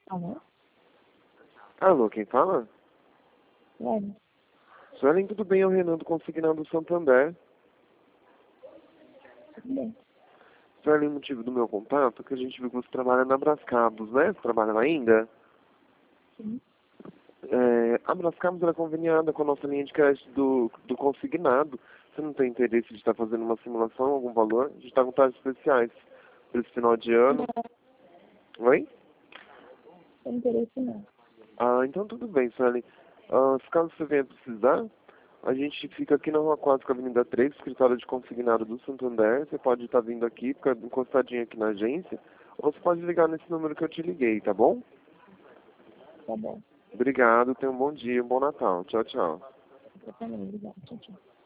Alô? Alô, quem fala? Velho, Suelen, tudo bem? É o Renan do Consignado Santander. tudo bem. Suelen, o motivo do meu contato é que a gente viu que você trabalha na Brascabos, né? Você trabalha lá ainda? Sim. A Brascabos é conveniada com a nossa linha de crédito do consignado. Você não tem interesse de estar fazendo uma simulação, algum valor? A gente está com taxas especiais para esse final de ano. Oi? Sem interesse não. Ah, então tudo bem, Suelen. Se caso você venha precisar, a gente fica aqui na Rua 4, com a Avenida 3, escritório de consignado do Santander. Você pode estar vindo aqui, ficar encostadinho aqui na agência, ou você pode ligar nesse número que eu te liguei, tá bom? Tá bom. Obrigado, tenha um bom dia, um bom Natal. Tchau, tchau. Eu também, obrigado. Tchau, tchau.